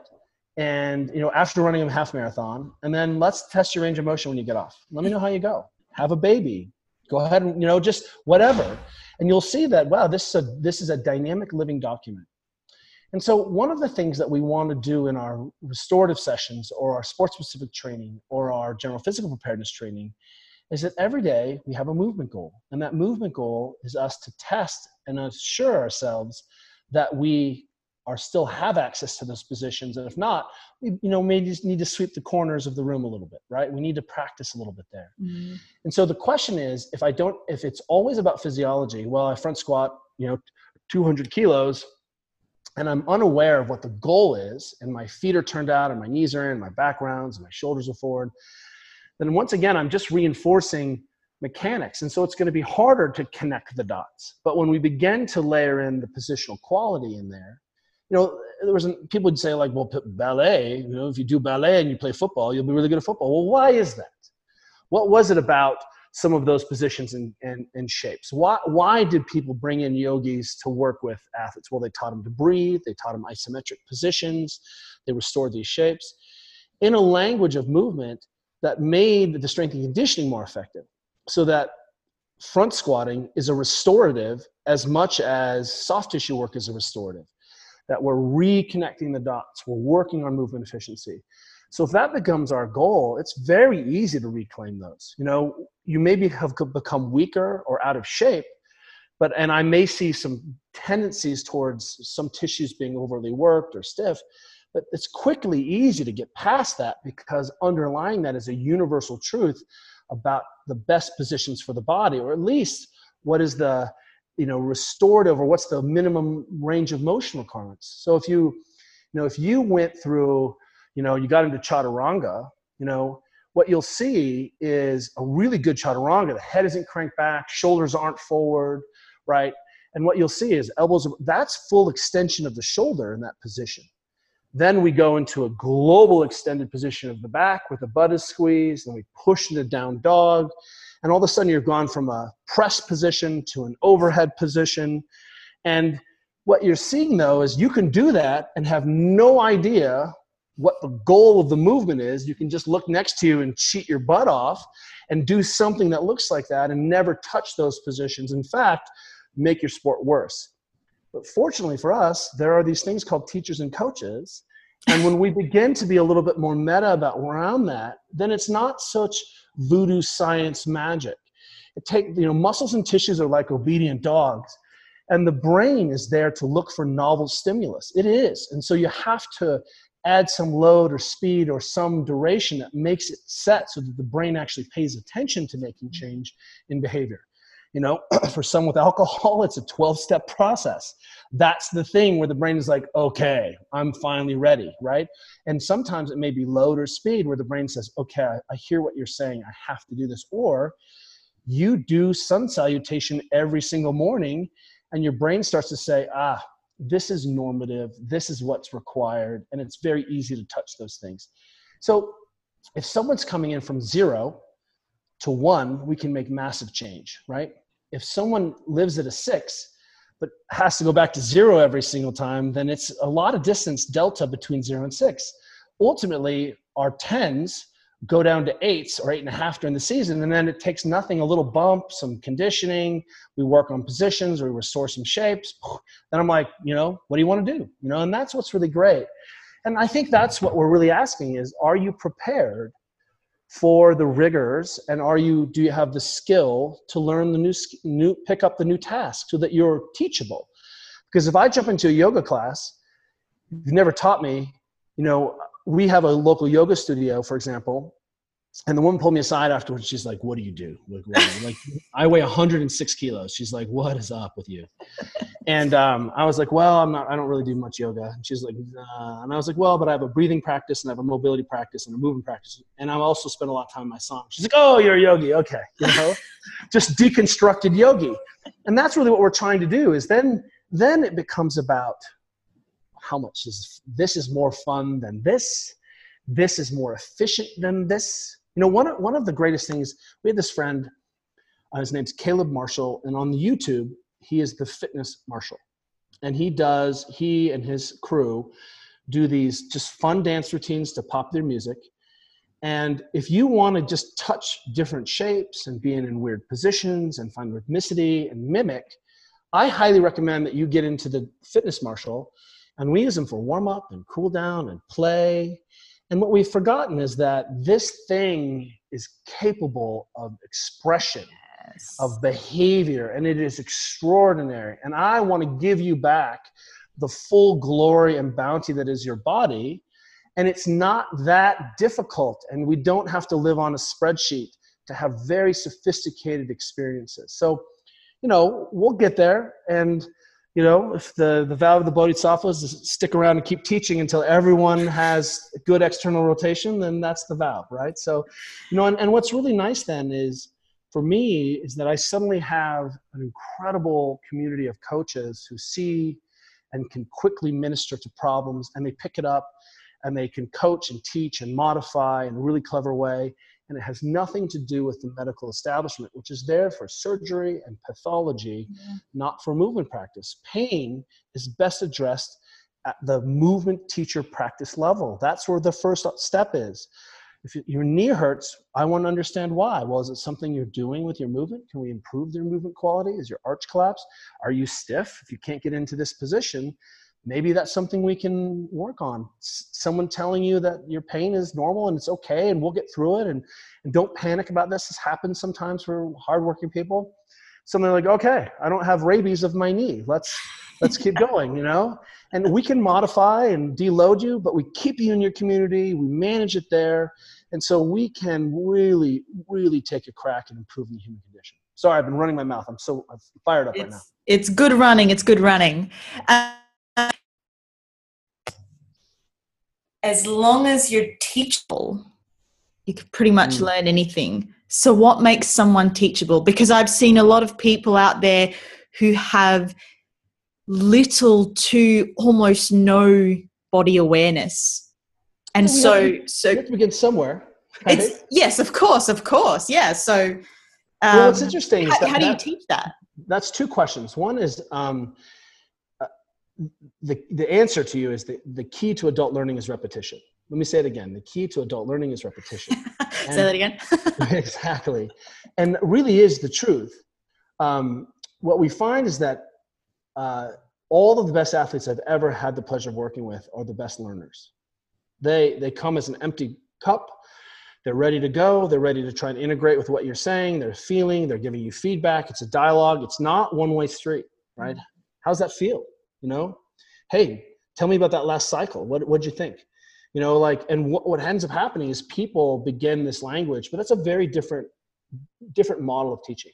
and you know, after running a half marathon, and then let's test your range of motion when you get off. Let me know how you go. Have a baby. Go ahead and, you know, just whatever. And you'll see that, wow, this is a, this is a dynamic living document. And so one of the things that we want to do in our restorative sessions or our sports-specific training or our general physical preparedness training is that every day we have a movement goal. And that movement goal is us to test and assure ourselves that we are still have access to those positions. And if not, we, you know, maybe just need to sweep the corners of the room a little bit, right? We need to practice a little bit there. Mm-hmm. And so the question is, if I don't, if it's always about physiology, well, I front squat, you know, two hundred kilos, and I'm unaware of what the goal is, and my feet are turned out, and my knees are in, my back rounds, and my shoulders are forward, then once again, I'm just reinforcing mechanics. And so it's going to be harder to connect the dots. But when we begin to layer in the positional quality in there, you know, there was an, people would say like, well, ballet, you know, if you do ballet and you play football, you'll be really good at football. Well, why is that? What was it about some of those positions and, and, and shapes? Why, why did people bring in yogis to work with athletes? Well, they taught them to breathe. They taught them isometric positions. They restored these shapes in a language of movement that made the strength and conditioning more effective, so that front squatting is a restorative as much as soft tissue work is a restorative, that we're reconnecting the dots. We're working on movement efficiency. So if that becomes our goal, it's very easy to reclaim those. You know, you maybe have become weaker or out of shape, but, and I may see some tendencies towards some tissues being overly worked or stiff, but it's quickly easy to get past that, because underlying that is a universal truth about the best positions for the body, or at least what is the, you know, restorative, or what's the minimum range of motion requirements. So if you, you know, if you went through, you know, you got into chaturanga, you know, what you'll see is a really good chaturanga. The head isn't cranked back, shoulders aren't forward, right? And what you'll see is elbows, that's full extension of the shoulder in that position. Then we go into a global extended position of the back with the butt is squeezed, and we push into down dog. And all of a sudden you've gone from a press position to an overhead position. And what you're seeing though is you can do that and have no idea what the goal of the movement is. You can just look next to you and cheat your butt off and do something that looks like that and never touch those positions. In fact, make your sport worse. But fortunately for us, there are these things called teachers and coaches. And when we begin to be a little bit more meta about around that, then it's not such voodoo science magic. It take, you know, muscles and tissues are like obedient dogs. And the brain is there to look for novel stimulus. It is. And so you have to add some load or speed or some duration that makes it set so that the brain actually pays attention to making change in behavior. You know, for some with alcohol, it's a twelve-step process. That's the thing where the brain is like, okay, I'm finally ready, right? And sometimes it may be load or speed where the brain says, okay, I, I hear what you're saying. I have to do this. Or you do sun salutation every single morning and your brain starts to say, ah, this is normative. This is what's required. And it's very easy to touch those things. So if someone's coming in from zero to one, we can make massive change, right? If someone lives at a six, but has to go back to zero every single time, then it's a lot of distance delta between zero and six. Ultimately, our tens go down to eights or eight and a half during the season, and then it takes nothing, a little bump, some conditioning, we work on positions, we restore some shapes. Then I'm like, you know, what do you want to do? You know, and that's what's really great. And I think that's what we're really asking is, are you prepared for the rigors, and are you, do you have the skill to learn the new, new, pick up the new task so that you're teachable? Because if I jump into a yoga class, you've never taught me, you know, we have a local yoga studio, for example, and the woman pulled me aside afterwards. She's like, what do you do? Like, what, like I weigh one hundred six kilos. She's like, what is up with you? And um, I was like, well, I'm not, I don't really do much yoga. And she's like, nah. And I was like, well, but I have a breathing practice and I have a mobility practice and a movement practice. And I also spend a lot of time in my sauna. She's like, oh, you're a yogi. Okay. You know, just deconstructed yogi. And that's really what we're trying to do is then, then it becomes about how much is, this is more fun than this. This is more efficient than this. You know, one of, one of the greatest things, we had this friend, uh, his name's Caleb Marshall, and on the YouTube, he is the fitness marshal. And he does, he and his crew do these just fun dance routines to pop their music. And if you want to just touch different shapes and be in, in weird positions and find rhythmicity and mimic, I highly recommend that you get into the fitness marshal. And we use them for warm up and cool down and play. And what we've forgotten is that this thing is capable of expression, yes, of behavior, and it is extraordinary. And I want to give you back the full glory and bounty that is your body. And it's not that difficult. And we don't have to live on a spreadsheet to have very sophisticated experiences. So, you know, we'll get there. And you know, if the, the vow of the Bodhisattvas is to stick around and keep teaching until everyone has good external rotation, then that's the vow, right? So, you know, and, and what's really nice then is, for me, is that I suddenly have an incredible community of coaches who see and can quickly minister to problems, and they pick it up and they can coach and teach and modify in a really clever way. And it has nothing to do with the medical establishment, which is there for surgery and pathology, yeah, not for movement practice. Pain is best addressed at the movement teacher practice level. That's where the first step is. If your knee hurts, I want to understand why. Well, is it something you're doing with your movement? Can we improve your movement quality? Is your arch collapsed? Are you stiff? If you can't get into this position, maybe that's something we can work on. S- someone telling you that your pain is normal and it's okay and we'll get through it, and, and don't panic about this. This happens sometimes for hardworking people. Something like, okay, I don't have rabies of my knee. Let's, let's keep going, you know? And we can modify and deload you, but we keep you in your community. We manage it there. And so we can really, really take a crack at improving the human condition. Sorry, I've been running my mouth. I'm so I'm fired up it's, right now. It's good running. It's good running. Uh, As long as you're teachable, you could pretty much Mm. learn anything. So what makes someone teachable? Because I've seen a lot of people out there who have little to almost no body awareness. And Well, we so, have to, so we have to begin somewhere. Right? it's, yes, of course, of course. Yeah. So, um, Well, what's interesting is how, that, how do you that- teach that? that's two questions. One is um, uh, the, the answer to you is the, the key to adult learning is repetition. Let me say it again. The key to adult learning is repetition. Say that again. Exactly. And it really is the truth. Um, what we find is that uh, all of the best athletes I've ever had the pleasure of working with are the best learners. They, they come as an empty cup. They're ready to go. They're ready to try and integrate with what you're saying. They're feeling, they're giving you feedback. It's a dialogue. It's not one-way street, right? How's that feel? You know, hey, tell me about that last cycle. What, what'd you think? You know, like, and what, what ends up happening is people begin this language, but that's a very different, different model of teaching.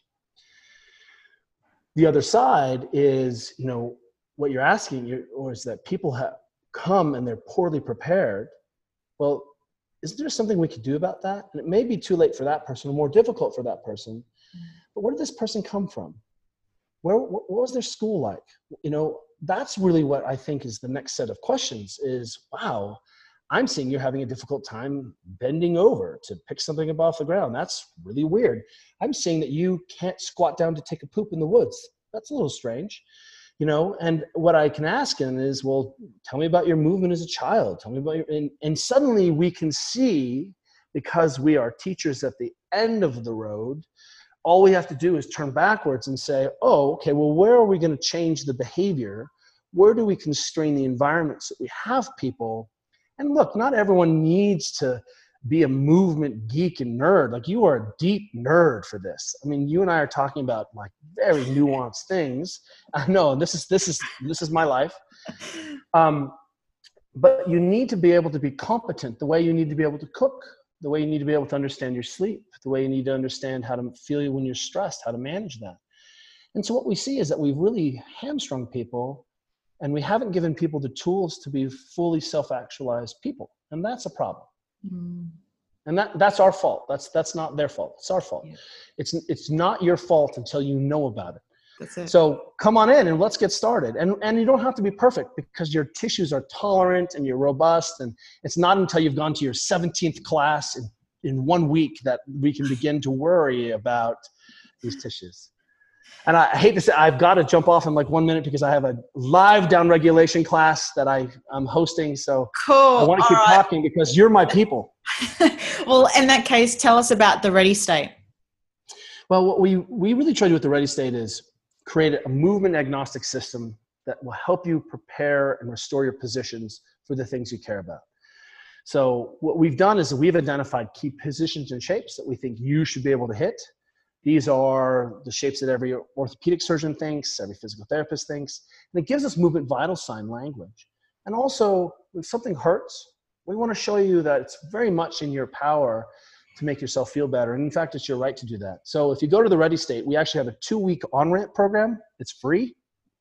The other side is, you know, what you're asking, or is that people have come and they're poorly prepared. Well, is there something we could do about that? And it may be too late for that person, or more difficult for that person. But where did this person come from? Where, what was their school like? You know, that's really what I think is the next set of questions is, wow, I'm seeing you're having a difficult time bending over to pick something up off the ground. That's really weird. I'm seeing that you can't squat down to take a poop in the woods. That's a little strange, you know? And what I can ask him is, well, tell me about your movement as a child. Tell me about your, and, and suddenly we can see, because we are teachers at the end of the road, all we have to do is turn backwards and say, oh, okay, well, where are we going to change the behavior? Where do we constrain the environments that we have people? And look, not everyone needs to be a movement geek and nerd. Like, you are a deep nerd for this. I mean, you and I are talking about like very nuanced things. I know this is, this is, this is my life. Um, but you need to be able to be competent the way you need to be able to cook, the way you need to be able to understand your sleep, the way you need to understand how to feel when you're stressed, how to manage that. And so what we see is that we've really hamstrung people, and we haven't given people the tools to be fully self-actualized people. And that's a problem. Mm. And that, that's our fault. That's, that's not their fault. It's our fault. Yeah. It's, it's not your fault until you know about it. That's it. So come on in and let's get started. And, and you don't have to be perfect, because your tissues are tolerant and you're robust. And it's not until you've gone to your seventeenth class in, in one week that we can begin to worry about these tissues. And I hate to say, I've got to jump off in like one minute because I have a live downregulation class that I, I'm hosting. So cool. I want to keep right. talking because you're my people. Well, in that case, tell us about the Ready State. Well, what we, we really try to do with the Ready State is create a movement agnostic system that will help you prepare and restore your positions for the things you care about. So what we've done is we've identified key positions and shapes that we think you should be able to hit. These are the shapes that every orthopedic surgeon thinks, every physical therapist thinks, and it gives us movement vital sign language. And also, when something hurts, we want to show you that it's very much in your power to make yourself feel better. And in fact, it's your right to do that. So if you go to the Ready State, we actually have a two-week on-ramp program. It's free.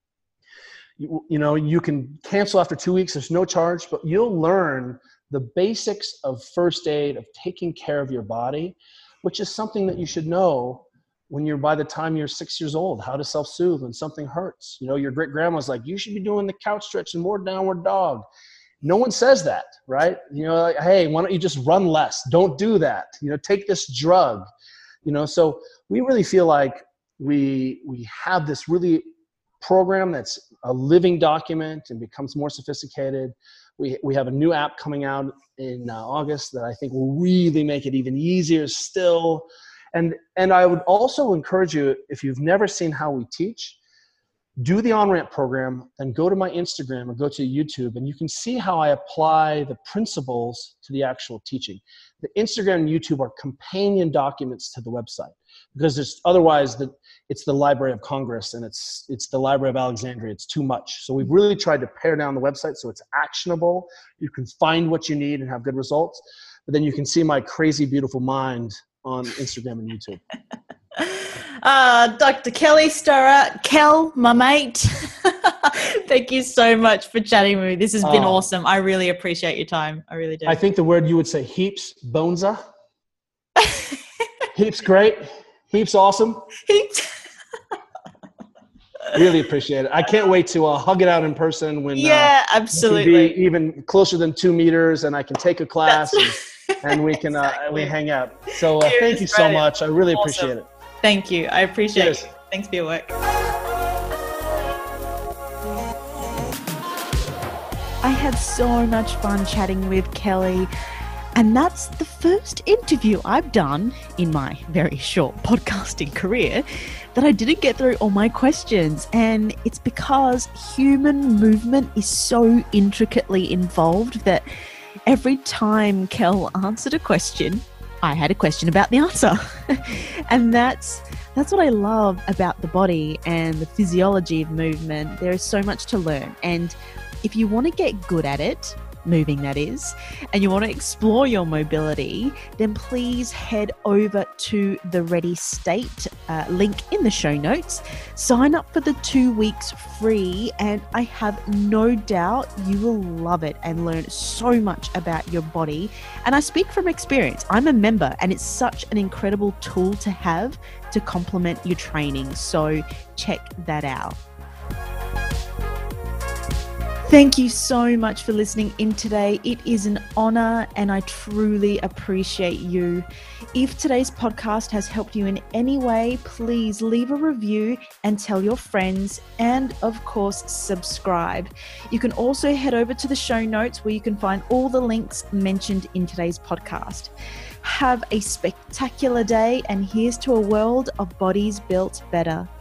You, you know, you can cancel after two weeks. There's no charge, but you'll learn the basics of first aid, of taking care of your body, which is something that you should know when you're, by the time you're six years old, how to self-soothe when something hurts. You know, your great grandma's like, you should be doing the couch stretch and more downward dog. No one says that, right? You know, like, hey, why don't you just run less? Don't do that. You know, take this drug. You know, so we really feel like we we have this really program that's a living document and becomes more sophisticated. We we have a new app coming out in uh, August that I think will really make it even easier still. And and I would also encourage you, if you've never seen how we teach, do the on-ramp program, then go to my Instagram or go to YouTube, and you can see how I apply the principles to the actual teaching. The Instagram and YouTube are companion documents to the website, because there's otherwise the, it's the Library of Congress and it's it's the Library of Alexandria. It's too much. So we've really tried to pare down the website so it's actionable. You can find what you need and have good results, but then you can see my crazy, beautiful mind on Instagram and YouTube. Uh, Doctor Kelly Starrett, Kel, my mate. Thank you so much for chatting with me. This has been oh, awesome. I really appreciate your time. I really do. I think the word you would say heaps, bonza. Heaps great. Heaps awesome. Heaps. Really appreciate it. I can't wait to uh, hug it out in person when yeah, uh, absolutely. Be even closer than two meters, and I can take a class and, and we can exactly. uh, and we hang out. So uh, thank you so much. I really awesome. appreciate it. Thank you. I appreciate Cheers. it. Thanks for your work. I had so much fun chatting with Kelly, and that's the first interview I've done in my very short podcasting career that I didn't get through all my questions. And it's because human movement is so intricately involved that every time Kel answered a question, I had a question about the answer. And that's that's what I love about the body and the physiology of movement. There is so much to learn. And if you want to get good at it, moving that is, and you want to explore your mobility, then please head over to the Ready State uh, link in the show notes. Sign up for the two weeks free, and I have no doubt you will love it and learn so much about your body. And I speak from experience. I'm a member, and it's such an incredible tool to have to complement your training. So check that out. Thank you so much for listening in today. It is an honor and I truly appreciate you. If today's podcast has helped you in any way, please leave a review and tell your friends, and of course, subscribe. You can also head over to the show notes where you can find all the links mentioned in today's podcast. Have a spectacular day, and here's to a world of bodies built better.